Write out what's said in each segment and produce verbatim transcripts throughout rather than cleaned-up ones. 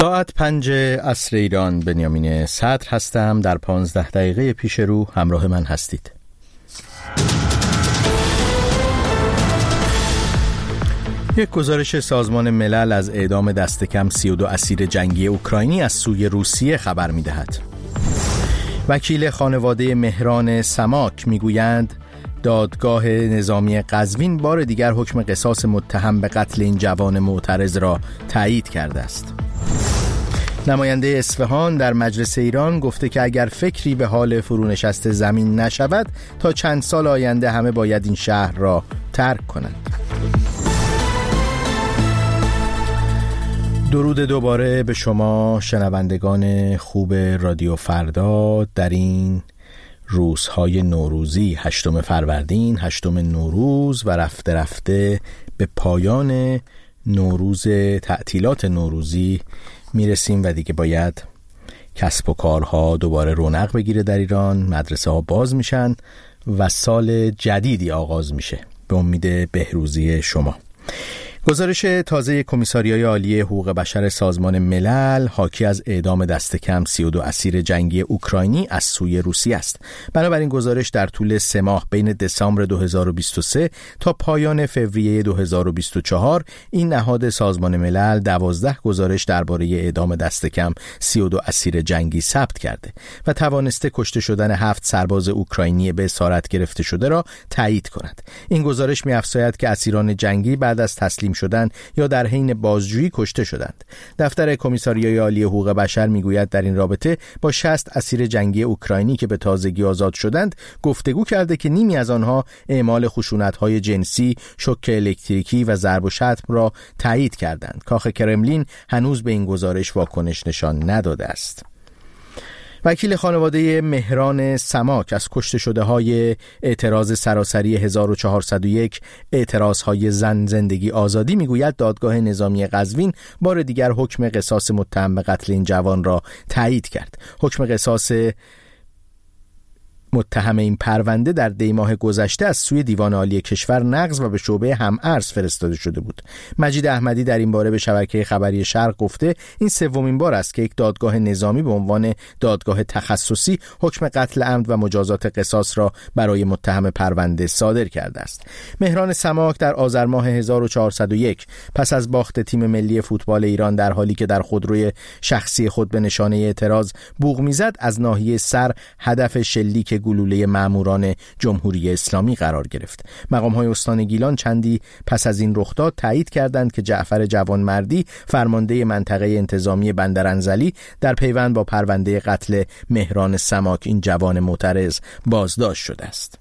ساعت پنج عصر ایران، بنیامین صدر هستم. در پانزده دقیقه پیش رو همراه من هستید. یک گزارش سازمان ملل از اعدام دست کم سی و دو اسیر جنگی اوکراینی از سوی روسیه خبر می‌دهد. وکیل خانواده مهران سماک می‌گویند دادگاه نظامی قزوین بار دیگر حکم قصاص متهم به قتل این جوان معترض را تایید کرده است. نماینده اصفهان در مجلس ایران گفته که اگر فکری به حال فرونشست زمین نشود تا چند سال آینده همه باید این شهر را ترک کنند. درود دوباره به شما شنوندگان خوب رادیو فردا در این روزهای نوروزی، هشتم فروردین، هشتم نوروز و رفته رفته به پایان نوروز، تعطیلات نوروزی میرسیم و دیگه باید کسب و کارها دوباره رونق بگیره در ایران، مدرسه ها باز میشن و سال جدیدی آغاز میشه به امید بهروزی شما. گزارش تازه کمیساریای عالی حقوق بشر سازمان ملل حاکی از اعدام دست کم سی و دو اسیر جنگی اوکراینی از سوی روسیه است. بنابراین گزارش در طول سه ماه بین دسامبر دو هزار و بیست و سه تا پایان فوریه دو هزار و بیست و چهار این نهاد سازمان ملل دوازده گزارش درباره اعدام دست کم سی و دو اسیر جنگی ثبت کرده و توانسته کشته شدن هفت سرباز اوکراینی به اسارت گرفته شده را تایید کند. این گزارش می‌افزاید که اسیران جنگی بعد از تسلیم شدن یا در حین بازجویی کشته شدند. دفتر کمیساریای عالی حقوق بشر میگوید در این رابطه با شصت اسیر جنگی اوکراینی که به تازگی آزاد شدند گفتگو کرده که نیمی از آنها اعمال خشونت‌های جنسی، شوک الکتریکی و ضرب و شتم را تایید کردند. کاخ کرملین هنوز به این گزارش واکنش نشان نداده است. وکیل خانواده مهران سماک از کشته شده های اعتراض سراسری هزار و چهارصد و یک اعتراض های زن زندگی آزادی میگوید دادگاه نظامی قزوین بار دیگر حکم قصاص متهم به قتل این جوان را تایید کرد. حکم قصاص متهم این پرونده در دی ماه گذشته از سوی دیوان عالی کشور نقض و به شعبه هم‌ارز فرستاده شده بود. مجید احمدی در این باره به شبکه خبری شرق گفته این سومین بار است که یک دادگاه نظامی به عنوان دادگاه تخصصی حکم قتل عمد و مجازات قصاص را برای متهم پرونده صادر کرده است. مهران سماک در آذر ماه هزار و چهارصد و یک پس از باخت تیم ملی فوتبال ایران در حالی که در خودروی شخصی خود به نشانه اعتراض بوق میزد از ناحیه سر هدف شلیک گلوله ماموران جمهوری اسلامی قرار گرفت. مقام‌های استان گیلان چندی پس از این رخداد تایید کردند که جعفر جوانمردی فرمانده منطقه انتظامی بندرانزلی در پیوند با پرونده قتل مهران سماک این جوان معترض بازداشت شده است.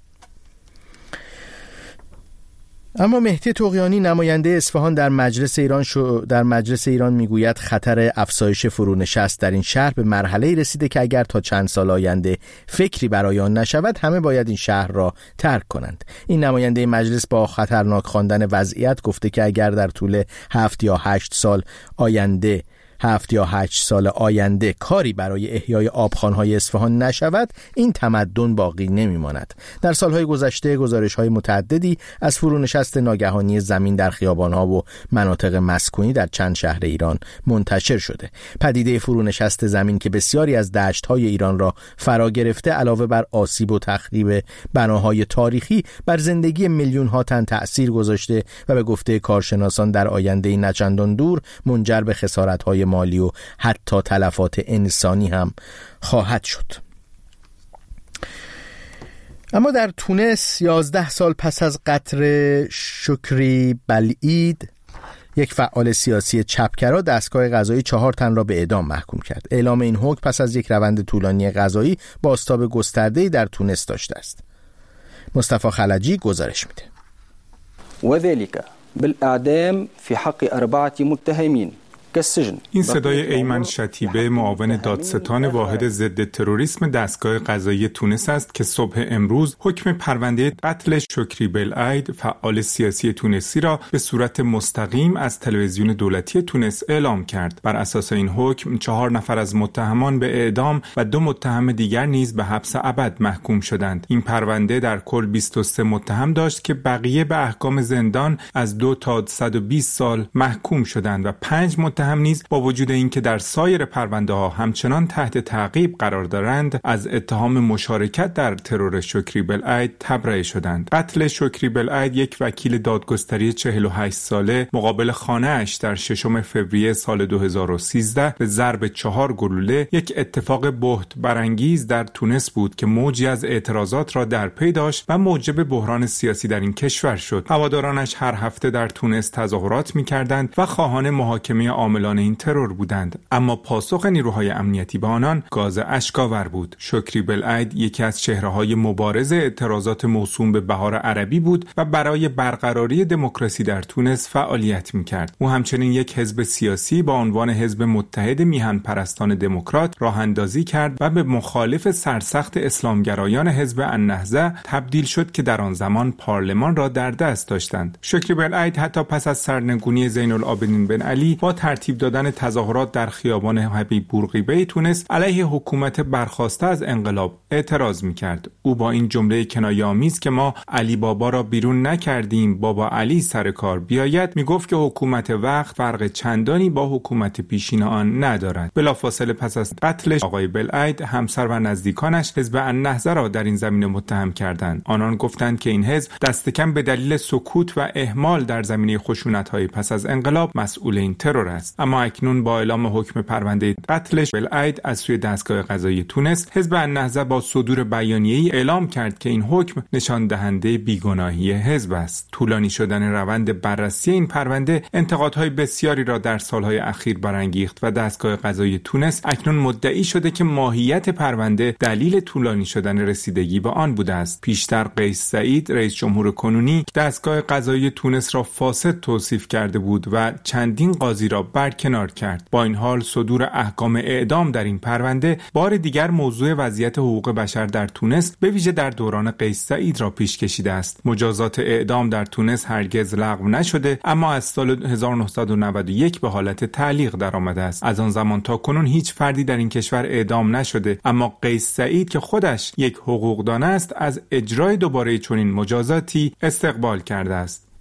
اما مهدی طغیانی نماینده اصفهان در مجلس ایران شو در مجلس ایران میگوید خطر افزایش فرونشست در این شهر به مرحله‌ای رسیده که اگر تا چند سال آینده فکری برای آن نشود همه باید این شهر را ترک کنند. این نماینده مجلس با خطرناک خواندن وضعیت گفته که اگر در طول هفت یا هشت سال آینده هفت یا هشت سال آینده کاری برای احیای آبخوان‌های اصفهان نشود این تمدن باقی نمی‌ماند. در سالهای گذشته گزارش‌های متعددی از فرونشست ناگهانی زمین در خیابان‌ها و مناطق مسکونی در چند شهر ایران منتشر شده. پدیده فرونشست زمین که بسیاری از دشت‌های ایران را فرا گرفته علاوه بر آسیب و تخریب بناهای تاریخی بر زندگی میلیون‌ها تن تأثیر گذاشته و به گفته کارشناسان در آینده نچندان دور منجر به خسارت‌های مالی و حتی تلفات انسانی هم خواهد شد. اما در تونس یازده سال پس از قتل شکری بلعید یک فعال سیاسی چپگرا دستگاه قضایی چهار تن را به اعدام محکوم کرد. اعلام این حکم پس از یک روند طولانی قضایی بازتاب گسترده‌ای در تونس داشته است. مصطفی خلجی گزارش میده. وذلك بالاعدام في حق اربعه متهمين. این صدای ایمن شتیبه معاون دادستان واحد ضد تروریسم دستگاه قضایی تونس است که صبح امروز حکم پرونده قتل شکری بلعید فعال سیاسی تونسی را به صورت مستقیم از تلویزیون دولتی تونس اعلام کرد. بر اساس این حکم چهار نفر از متهمان به اعدام و دو متهم دیگر نیز به حبس ابد محکوم شدند. این پرونده در کل بیست و سه متهم داشت که بقیه به احکام زندان از دو تا صد و بیست سال محکوم شدند و پنج متهم متهم نیز با وجود اینکه در سایر پرونده‌ها همچنان تحت تعقیب قرار دارند، از اتهام مشارکت در ترور شکری بلعید تبرئه شدند. قتل شکری بلعید، یک وکیل دادگستری چهل و هشت ساله، مقابل خانه‌اش در ششم فوریه سال دو هزار و سیزده به ضرب چهار گلوله، یک اتفاق بهت برانگیز در تونس بود که موجی از اعتراضات را در پی داشت و موجب بحران سیاسی در این کشور شد. هوادارانش هر هفته در تونس تظاهرات می‌کردند و خواهان محاکمه عاملان این ترور بودند، اما پاسخ نیروهای امنیتی به آنان گاز اشک‌آور بود. شکری بلعید یکی از چهره‌های مبارز اعتراضات موسوم به بهار عربی بود و برای برقراری دموکراسی در تونس فعالیت می‌کرد. او همچنین یک حزب سیاسی با عنوان حزب متحد میهن پرستان دموکرات راه اندازی کرد و به مخالف سرسخت اسلامگرایان حزب النهضه تبدیل شد که در آن زمان پارلمان را در دست داشتند. شکری بلعید حتی پس از سرنگونی زین العابدین بن علی با ترتیب دادن تظاهرات در خیابان حبیب بورقیبه تونس علیه حکومت برخاسته از انقلاب اعتراض می‌کرد. او با این جمله کنایه‌آمیز که ما علی بابا را بیرون نکردیم، بابا علی سر کار بیاید، میگفت که حکومت وقت فرق چندانی با حکومت پیشین آن ندارد. بلافاصله پس از قتل آقای بلعید، همسر و نزدیکانش حزب النهضه را در این زمینه متهم کردند. آنان گفتند که این حزب دست کم به دلیل سکوت و اهمال در زمینه خشونت‌های پس از انقلاب مسئول این ترور است. اما اکنون با اعلام حکم پرونده قتل بلعید از سوی دستگاه قضایی تونس، حزب النهضه با صدور بیانیه‌ای اعلام کرد که این حکم نشان دهنده بیگناهی حزب است. طولانی شدن روند بررسی این پرونده انتقادهای بسیاری را در سالهای اخیر برانگیخت و دستگاه قضایی تونس اکنون مدعی شده که ماهیت پرونده دلیل طولانی شدن رسیدگی به آن بوده است. پیشتر قیس سعید، رئیس جمهور کنونی، دستگاه قضایی تونس را فاسد توصیف کرده بود و چندین قاضی را برکنار کرد. با این حال صدور احکام اعدام در این پرونده بار دیگر موضوع وضعیت حقوق بشر در تونس به ویژه در دوران قیس سعید را پیش کشیده است. مجازات اعدام در تونس هرگز لغو نشده، اما از سال هزار و نهصد و نود و یک به حالت تعلیق درآمده است. از آن زمان تا کنون هیچ فردی در این کشور اعدام نشده، اما قیس سعید که خودش یک حقوقدان است، از اجرای دوباره چنین مجازاتی استقبال کرده است.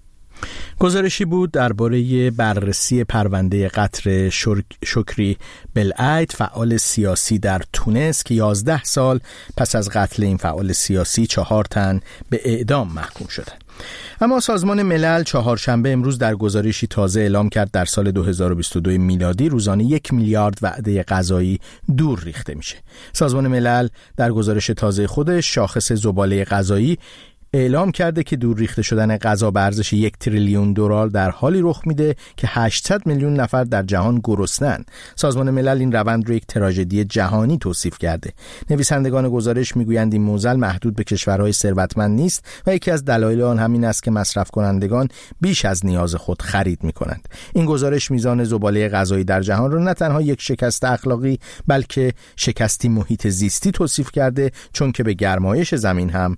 گزارشی بود درباره بررسی پرونده قتل شکری بلعید، فعال سیاسی در تونس که یازده سال پس از قتل این فعال سیاسی چهار تن به اعدام محکوم شدند. اما سازمان ملل چهارشنبه امروز در گزارشی تازه اعلام کرد در سال دو هزار و بیست و دو میلادی روزانه یک میلیارد وعده غذایی دور ریخته میشه. سازمان ملل در گزارش تازه خودش شاخص زباله غذایی اعلام کرده که دور ریخته شدن غذا به ارزش یک تریلیون دلار در حالی رخ میده که هشتصد میلیون نفر در جهان گرسنه‌اند. سازمان ملل این روند رو یک تراژدی جهانی توصیف کرده. نویسندگان گزارش میگویند این معضل محدود به کشورهای ثروتمند نیست و یکی از دلایل آن همین است که مصرف کنندگان بیش از نیاز خود خرید میکنند. این گزارش میزان زباله غذایی در جهان رو نه تنها یک شکست اخلاقی بلکه شکستی محیط زیستی توصیف کرده، چون که به گرمایش زمین هم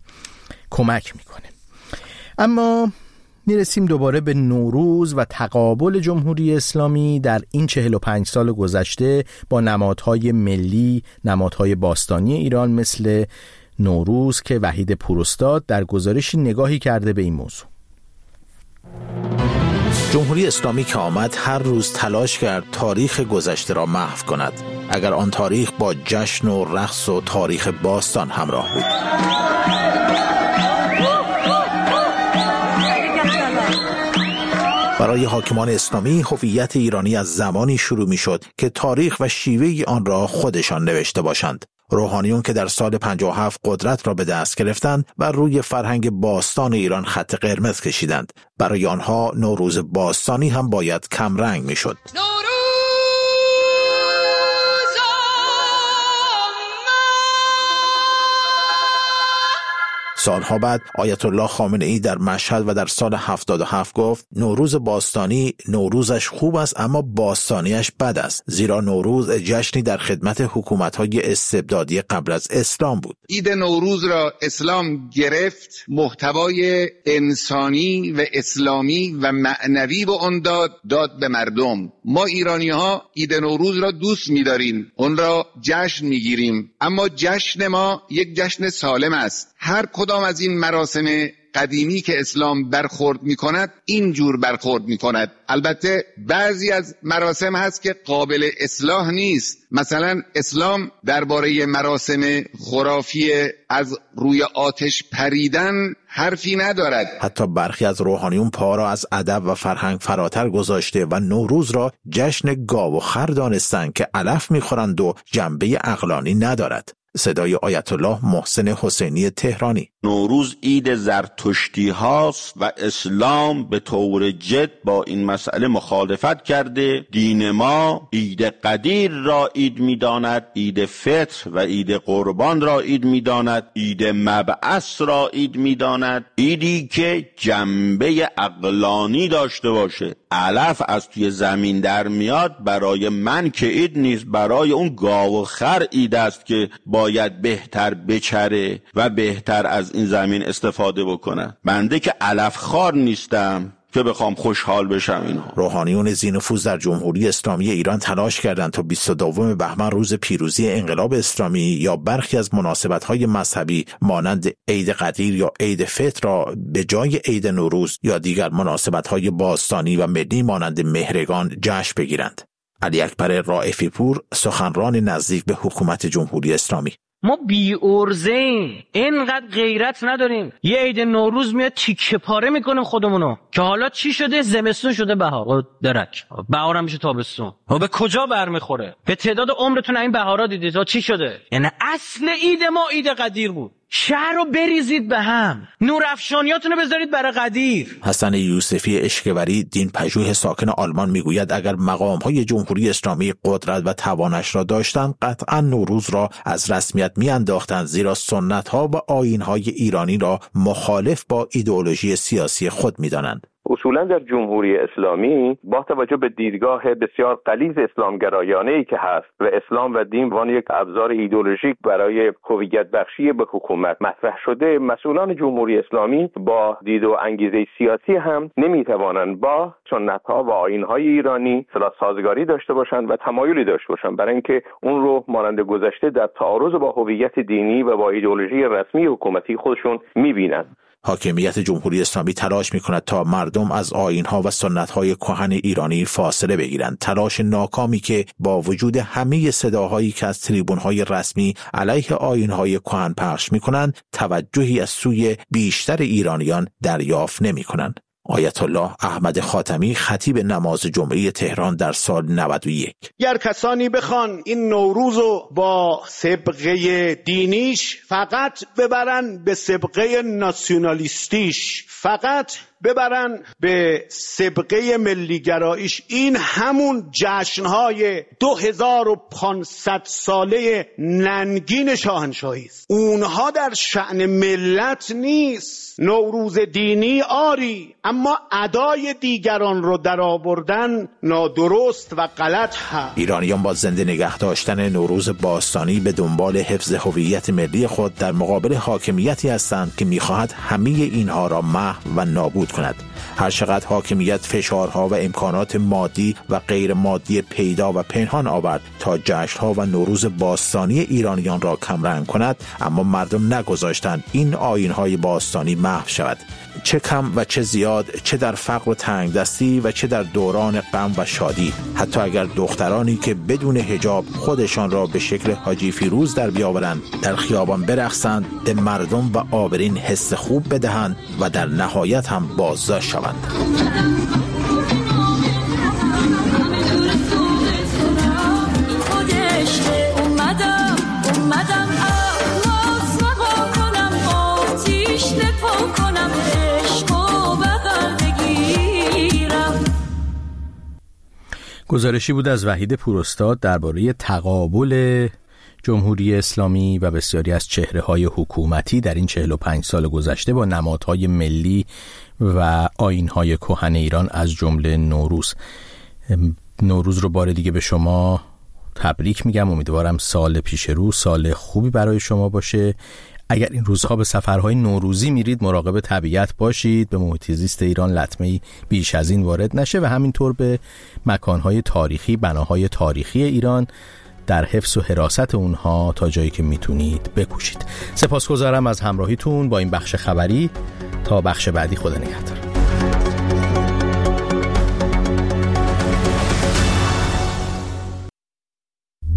کمک میکنه. اما میرسیم دوباره به نوروز و تقابل جمهوری اسلامی در این چهل و پنج سال گذشته با نمادهای ملی، نمادهای باستانی ایران مثل نوروز که وحید پوراستاد در گزارشی نگاهی کرده به این موضوع. جمهوری اسلامی که آمد هر روز تلاش کرد تاریخ گذشته را محو کند، اگر آن تاریخ با جشن و رقص و تاریخ باستان همراه بود. برای حاکمان اسلامی هویت ایرانی از زمانی شروع می شد که تاریخ و شیوه آن را خودشان نوشته باشند. روحانیون که در سال پنجاه و هفت قدرت را به دست گرفتند و روی فرهنگ باستان ایران خط قرمز کشیدند. برای آنها نوروز باستانی هم باید کمرنگ می شد. سالها بعد آیت الله خامنه ای در مشهد و در سال هفتاد و هفت گفت نوروز باستانی نوروزش خوب است اما باستانیش بد است، زیرا نوروز جشنی در خدمت حکومت‌های استبدادی قبل از اسلام بود. عید نوروز را اسلام گرفت، محتوای انسانی و اسلامی و معنوی به آن داد داد به مردم. ما ایرانی‌ها عید نوروز را دوست می‌داریم، اون را جشن می‌گیریم، اما جشن ما یک جشن سالم است. هر کدام از این مراسم قدیمی که اسلام برخورد میکند اینجور برخورد میکند. البته بعضی از مراسم هست که قابل اصلاح نیست. مثلا اسلام درباره مراسم خرافی از روی آتش پریدن حرفی ندارد. حتی برخی از روحانیون پا را از ادب و فرهنگ فراتر گذاشته و نوروز را جشن گاو و خر دانستند که علف میخورند و جنبه عقلانی ندارد. صدای آیت الله محسن حسینی تهرانی. نوروز عید زرتشتی هاست و اسلام به طور جد با این مسئله مخالفت کرده. دین ما عید قدیر را عید می‌داند، عید فطر و عید قربان را عید می‌داند، عید مبعث را عید می‌داند، عیدی که جنبه عقلانی داشته باشه. علف از توی زمین در میاد، برای من که عید نیست، برای اون گاو و خر عید است که باید بهتر بچره و بهتر از این زمین استفاده بکنه. بنده که علف خار نیستم که بخوام خوشحال بشم. اینها روحانیون ذی‌نفوذ در جمهوری اسلامی ایران تلاش کردند تا بیست و دوم بهمن روز پیروزی انقلاب اسلامی یا برخی از مناسبت‌های مذهبی مانند عید قدیر یا عید فطر را به جای عید نوروز یا دیگر مناسبت‌های باستانی و ملی مانند مهرگان جشن بگیرند. علی اکبر رائفی پور، سخنران نزدیک به حکومت جمهوری اسلامی: ما بی ارزه‌ایم، اینقدر غیرت نداریم. یه عید نوروز میاد تیکه پاره میکنیم خودمونو که حالا چی شده؟ زمستون شده بهار، درک بهارم میشه تابستون. ها به کجا برمیخوره؟ به تعداد عمرتون این بهارا دیدید ها چی شده؟ یعنی اصل عید ما عید قدیر بود. شهر رو بریزید به هم، نور افشانیاتونو بذارید برای قدیر. حسن یوسفی اشکوری، دین پژوه ساکن آلمان، میگوید اگر مقام‌های جمهوری اسلامی قدرت و توانش را داشتند قطعا نوروز را از رسمیت میانداختند، زیرا سنت‌ها و آیین‌های ایرانی را مخالف با ایدئولوژی سیاسی خود می‌دانند. اصولا در جمهوری اسلامی با توجه به دیدگاه بسیار غلیظ اسلامگرایانه‌ای که هست و اسلام و دین وان یک ابزار ایدئولوژیک برای هویت بخشی به حکومت مطرح شده، مسئولان جمهوری اسلامی با دید و انگیزه سیاسی هم نمیتوانند با سنت‌ها و آیین‌های ایرانی صلاح سازگاری داشته باشند و تمایلی داشته باشند برای اینکه اون رو مانند گذشته در تعارض با هویت دینی و با ایدئولوژی رسمی حکومتی خودشون می‌بینند. حاکمیت جمهوری اسلامی تلاش می‌کند تا مردم از آیین‌ها و سنت‌های کهن ایرانی فاصله بگیرند. تلاش ناکامی که با وجود همه صداهایی که از تریبون‌های رسمی علیه آیین‌های کهن پخش می‌کنند، توجهی از سوی بیشتر ایرانیان دریافت نمی‌کنند. آیت الله احمد خاتمی، خطیب نماز جمعه تهران در سال نود و یک: گر کسانی بخوان این نوروزو با سابقه دینیش فقط ببرن به سابقه ناسیونالیستیش، فقط ببرن به سابقه ملیگراییش، این همون جشنهای دو هزار و پانصد ساله ننگین شاهنشاهی است. اونها در شأن ملت نیست. نوروز دینی آری، اما ادای دیگران رو در آوردن نادرست و غلط هست. ایرانیان با زنده نگه داشتن نوروز باستانی به دنبال حفظ هویت ملی خود در مقابل حاکمیتی هستند که می‌خواهد همه اینها را محو و نابود کند. هر چقدر حاکمیت فشارها و امکانات مادی و غیر مادی پیدا و پنهان آورد تا جشن‌ها و نوروز باستانی ایرانیان را کمرنگ کند، اما مردم نگذاشتند این آیین‌های باستانی محو شود. چه کم و چه زیاد، چه در فقر و تنگ دستی و چه در دوران غم و شادی، حتی اگر دخترانی که بدون حجاب خودشان را به شکل حاجی فیروز در بیاورند، در خیابان برقصند، به مردم و آبرین حس خوب بدهند و در نهایت هم بازداشت شوند. گزارشی بود از وحید پوراستاد درباره تقابل جمهوری اسلامی و بسیاری از چهره‌های حکومتی در این چهل و پنج سال گذشته با نمادهای ملی و آیین‌های کهن ایران از جمله نوروز. نوروز رو بار دیگه به شما تبریک میگم. امیدوارم سال پیش رو سال خوبی برای شما باشه. اگر این روزها به سفرهای نوروزی میرید مراقب طبیعت باشید، به محیط زیست ایران لطمه‌ای بیش از این وارد نشه و همینطور به مکانهای تاریخی، بناهای تاریخی ایران در حفظ و حراست اونها تا جایی که میتونید بکوشید. سپاسگزارم از همراهیتون با این بخش خبری. تا بخش بعدی، خدا نگهدار.